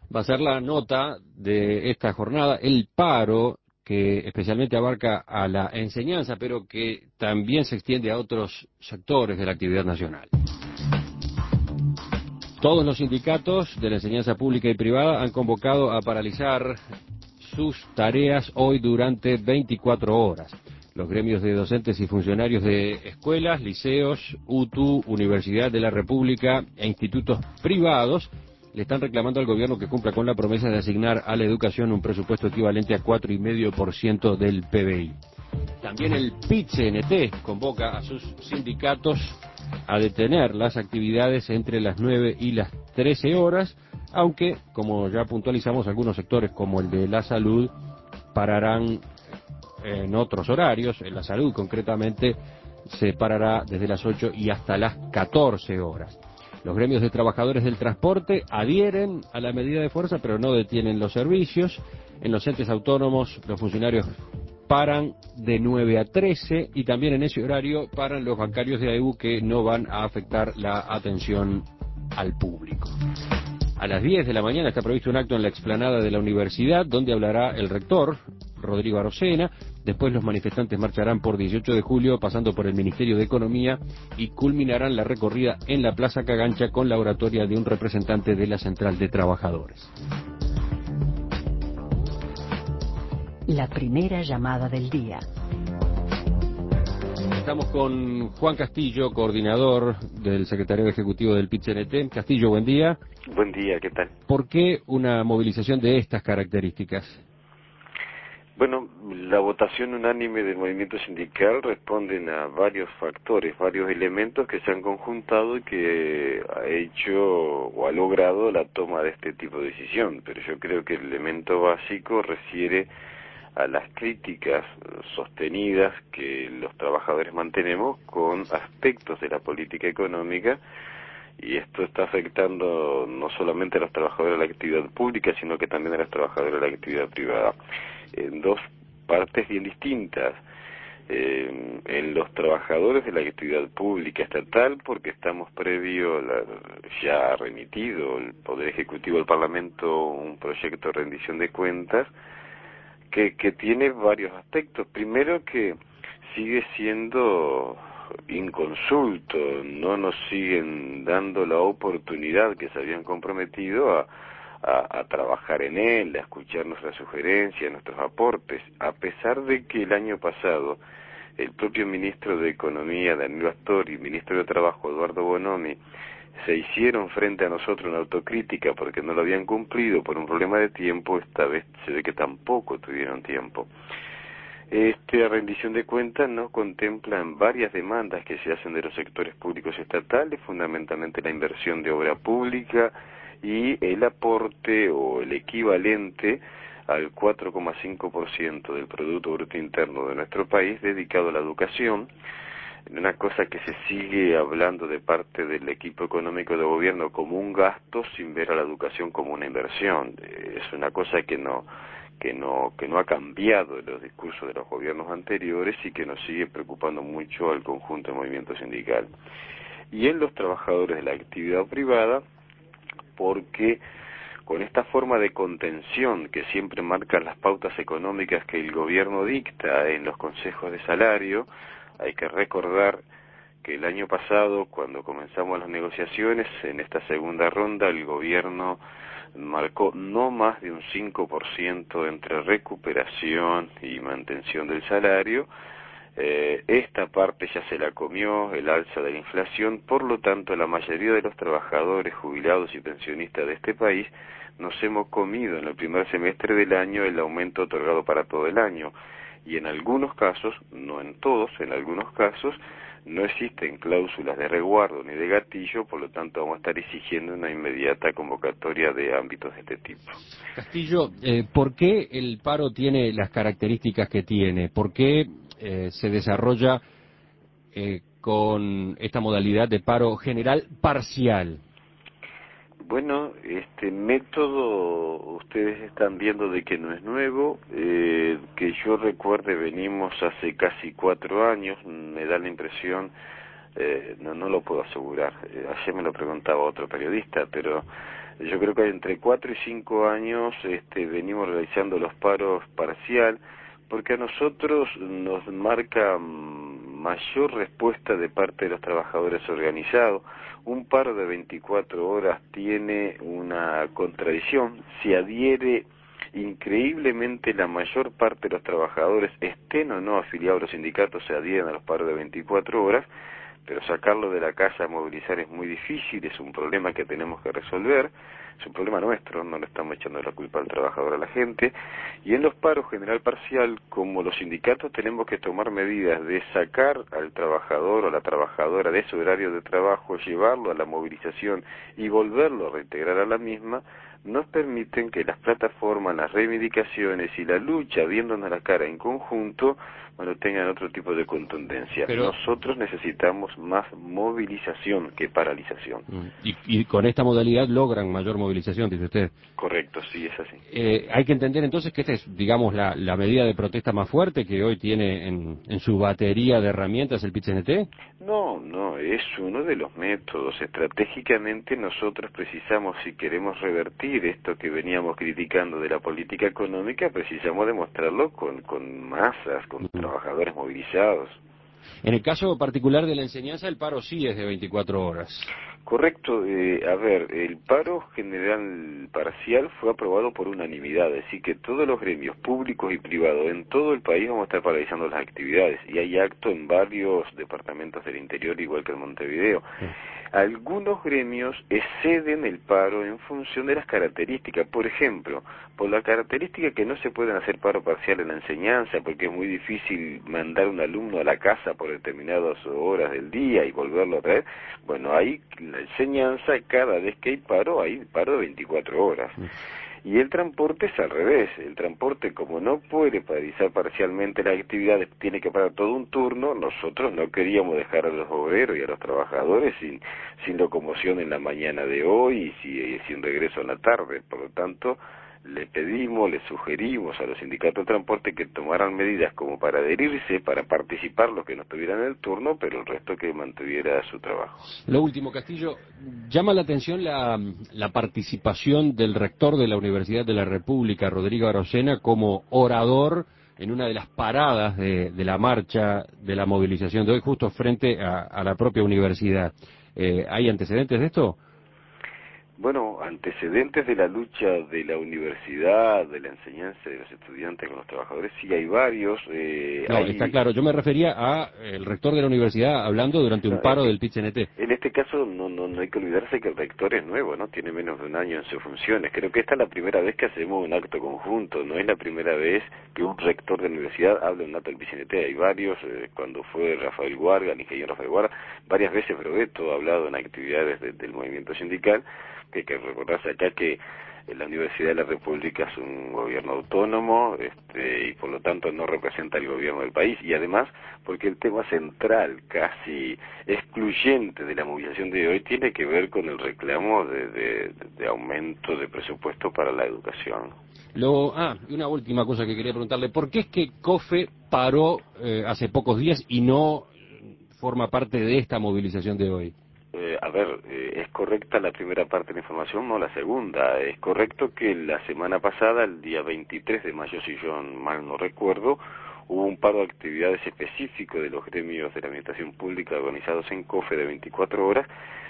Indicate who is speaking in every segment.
Speaker 1: Va a ser la nota de esta jornada, el paro que especialmente abarca a la enseñanza, pero que también se extiende a otros sectores de la actividad nacional. Todos los sindicatos de la enseñanza pública y privada han convocado a paralizar sus tareas hoy durante 24 horas. Los gremios de docentes y funcionarios de escuelas, liceos, UTU, Universidad de la República e institutos privados le están reclamando al gobierno que cumpla con la promesa de asignar a la educación un presupuesto equivalente a 4,5% del PBI. También el PIT-CNT convoca a sus sindicatos a detener las actividades entre las 9 y las 13 horas, aunque, como ya puntualizamos, algunos sectores como el de la salud pararán en otros horarios. En la salud, concretamente, se parará desde las 8 y hasta las 14 horas. Los gremios de trabajadores del transporte adhieren a la medida de fuerza, pero no detienen los servicios. En los entes autónomos, los funcionarios paran de 9 a 13 y también en ese horario paran los bancarios de AEU que no van a afectar la atención al público. A las 10 de la mañana está previsto un acto en la explanada de la universidad donde hablará el rector, Rodrigo Arocena. Después los manifestantes marcharán por 18 de julio pasando por el Ministerio de Economía y culminarán la recorrida en la Plaza Cagancha con la oratoria de un representante de la Central de Trabajadores.
Speaker 2: La primera llamada del día.
Speaker 1: Estamos con Juan Castillo, coordinador del Secretariado Ejecutivo del PIT-CNT. Castillo, buen día.
Speaker 3: Buen día, ¿qué tal?
Speaker 1: ¿Por qué una movilización de estas características?
Speaker 3: Bueno, la votación unánime del movimiento sindical responden a varios factores, varios elementos que se han conjuntado y que ha hecho o ha logrado la toma de este tipo de decisión. Pero yo creo que el elemento básico refiere a las críticas sostenidas que los trabajadores mantenemos con aspectos de la política económica, y esto está afectando no solamente a los trabajadores de la actividad pública, sino que también a los trabajadores de la actividad privada, en dos partes bien distintas. En los trabajadores de la actividad pública estatal, porque estamos previo, ya ha remitido el Poder Ejecutivo al Parlamento un proyecto de rendición de cuentas que tiene varios aspectos. Primero, que sigue siendo inconsulto, no nos siguen dando la oportunidad que se habían comprometido a trabajar en él, a escuchar nuestras sugerencias, nuestros aportes, a pesar de que el año pasado el propio ministro de Economía, Danilo Astori, y el ministro de Trabajo, Eduardo Bonomi, se hicieron frente a nosotros una autocrítica porque no lo habían cumplido por un problema de tiempo. Esta vez se ve que tampoco tuvieron tiempo. Esta rendición de cuentas no contempla varias demandas que se hacen de los sectores públicos estatales, fundamentalmente la inversión de obra pública y el aporte o el equivalente al 4,5% del Producto Bruto Interno de nuestro país dedicado a la educación. Una cosa que se sigue hablando de parte del equipo económico de gobierno como un gasto sin ver a la educación como una inversión. Es una cosa que no ha cambiado en los discursos de los gobiernos anteriores y que nos sigue preocupando mucho al conjunto del movimiento sindical. Y en los trabajadores de la actividad privada, porque con esta forma de contención que siempre marcan las pautas económicas que el gobierno dicta en los consejos de salario, hay que recordar que el año pasado, cuando comenzamos las negociaciones, en esta segunda ronda, el gobierno marcó no más de un 5% entre recuperación y mantención del salario. Esta parte ya se la comió el alza de la inflación, por lo tanto la mayoría de los trabajadores, jubilados y pensionistas de este país nos hemos comido en el primer semestre del año el aumento otorgado para todo el año. Y en algunos casos, no en todos, en algunos casos, no existen cláusulas de resguardo ni de gatillo, por lo tanto vamos a estar exigiendo una inmediata convocatoria de ámbitos de este tipo.
Speaker 1: Castillo, ¿por qué el paro tiene las características que tiene? ¿Por qué se desarrolla con esta modalidad de paro general parcial?
Speaker 3: Bueno, este método ustedes están viendo de que no es nuevo, que yo recuerde venimos hace casi 4 años, me da la impresión, no lo puedo asegurar, ayer me lo preguntaba otro periodista, pero Yo creo que entre 4 y 5 años venimos realizando los paros parcial, porque a nosotros nos marca mayor respuesta de parte de los trabajadores organizados. Un paro de 24 horas tiene una contradicción, se adhiere increíblemente la mayor parte de los trabajadores, estén o no afiliados a los sindicatos, se adhieren a los paros de 24 horas, pero sacarlo de la casa a movilizar es muy difícil, es un problema que tenemos que resolver, es un problema nuestro, no le estamos echando la culpa al trabajador, a la gente, y en los paros general parcial, como los sindicatos tenemos que tomar medidas de sacar al trabajador o la trabajadora de su horario de trabajo, llevarlo a la movilización y volverlo a reintegrar a la misma, nos permiten que las plataformas, las reivindicaciones y la lucha, viéndonos a la cara en conjunto, bueno, tengan otro tipo de contundencia.
Speaker 1: Pero
Speaker 3: nosotros necesitamos más movilización que paralización.
Speaker 1: Y con esta modalidad logran mayor movilización, dice usted.
Speaker 3: Correcto, sí, es así.
Speaker 1: Hay que entender entonces que esta es, digamos, la medida de protesta más fuerte que hoy tiene en su batería de herramientas el PIT-CNT.
Speaker 3: No, es uno de los métodos. Estratégicamente nosotros precisamos, si queremos revertir esto que veníamos criticando de la política económica, precisamos demostrarlo con masas, con trabajadores movilizados.
Speaker 1: En el caso particular de la enseñanza, el paro sí es de 24 horas.
Speaker 3: Correcto, a ver, el paro general parcial fue aprobado por unanimidad, es decir que todos los gremios públicos y privados en todo el país vamos a estar paralizando las actividades y hay acto en varios departamentos del interior igual que en Montevideo. Sí. Algunos gremios exceden el paro en función de las características, por ejemplo, por la característica que no se pueden hacer paro parcial en la enseñanza porque es muy difícil mandar un alumno a la casa por determinadas horas del día y volverlo a traer, bueno, ahí la enseñanza, cada vez que hay paro de 24 horas. Y el transporte es al revés, el transporte como no puede paralizar parcialmente las actividades, tiene que parar todo un turno, nosotros no queríamos dejar a los obreros y a los trabajadores sin locomoción en la mañana de hoy y sin regreso en la tarde, por lo tanto le pedimos, le sugerimos a los sindicatos de transporte que tomaran medidas como para adherirse, para participar los que no estuvieran en el turno, pero el resto que mantuviera su trabajo.
Speaker 1: Lo último, Castillo, llama la atención la participación del rector de la Universidad de la República, Rodrigo Arocena, como orador en una de las paradas de la marcha, de la movilización de hoy, justo frente a la propia universidad. ¿Hay antecedentes de esto?
Speaker 3: Bueno, antecedentes de la lucha de la universidad, de la enseñanza de los estudiantes con los trabajadores, sí hay varios.
Speaker 1: Está claro, yo me refería a el rector de la universidad hablando durante un paro del PIT-CNT.
Speaker 3: En este caso no hay que olvidarse que el rector es nuevo, ¿no? Tiene menos de un año en sus funciones. Creo que esta es la primera vez que hacemos un acto conjunto, no es la primera vez que un rector de la universidad habla en un acto del PIT-CNT. Hay varios, cuando fue Rafael Guarga, el ingeniero Rafael Guarga, varias veces Brovetto ha hablado en actividades del movimiento sindical, que hay que recordarse acá que la Universidad de la República es un gobierno autónomo y por lo tanto no representa el gobierno del país y además porque el tema central, casi excluyente de la movilización de hoy tiene que ver con el reclamo de aumento de presupuesto para la educación.
Speaker 1: Y una última cosa que quería preguntarle, ¿por qué es que COFE paró hace pocos días y no forma parte de esta movilización de hoy?
Speaker 3: ¿Es correcta la primera parte de la información? No, la segunda. Es correcto que la semana pasada, el día 23 de mayo, si yo mal no recuerdo, hubo un paro de actividades específico de los gremios de la administración pública organizados en COFE de 24 horas,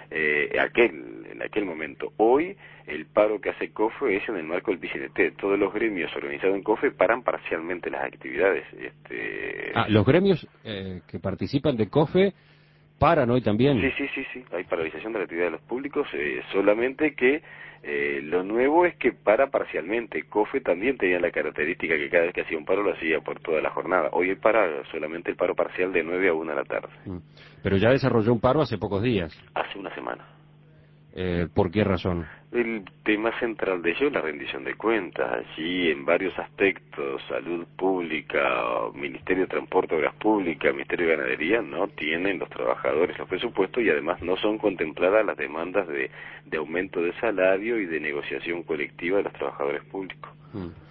Speaker 3: en aquel momento. Hoy, el paro que hace COFE es en el marco del PIT-CNT. Todos los gremios organizados en COFE paran parcialmente las actividades.
Speaker 1: Los gremios que participan de COFE paran hoy también.
Speaker 3: Sí, hay paralización de la actividad de los públicos, solamente que lo nuevo es que para parcialmente. COFE también tenía la característica que cada vez que hacía un paro lo hacía por toda la jornada. Hoy para solamente el paro parcial de 9 a 1 de la tarde.
Speaker 1: Pero ya desarrolló un paro hace pocos días.
Speaker 3: Hace una semana.
Speaker 1: ¿Por qué razón?
Speaker 3: El tema central de ello es la rendición de cuentas. Allí, en varios aspectos, salud pública, Ministerio de Transporte, Obras Públicas, Ministerio de Ganadería, no tienen los trabajadores los presupuestos y además no son contempladas las demandas de aumento de salario y de negociación colectiva de los trabajadores públicos.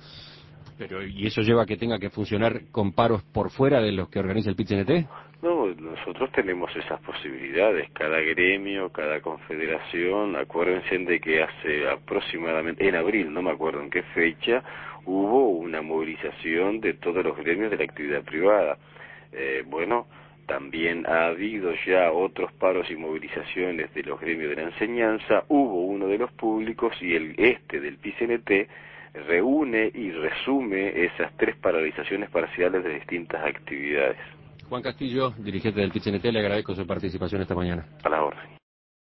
Speaker 1: ¿Y eso lleva a que tenga que funcionar con paros por fuera de los que organiza el PIT-CNT?
Speaker 3: No, nosotros tenemos esas posibilidades, cada gremio, cada confederación. Acuérdense de que hace aproximadamente, en abril, no me acuerdo en qué fecha, hubo una movilización de todos los gremios de la actividad privada. Bueno, también ha habido ya otros paros y movilizaciones de los gremios de la enseñanza, hubo uno de los públicos y del PCNT reúne y resume esas 3 paralizaciones parciales de distintas actividades.
Speaker 1: Juan Castillo, dirigente del PCNT, le agradezco su participación esta mañana.
Speaker 3: A la orden.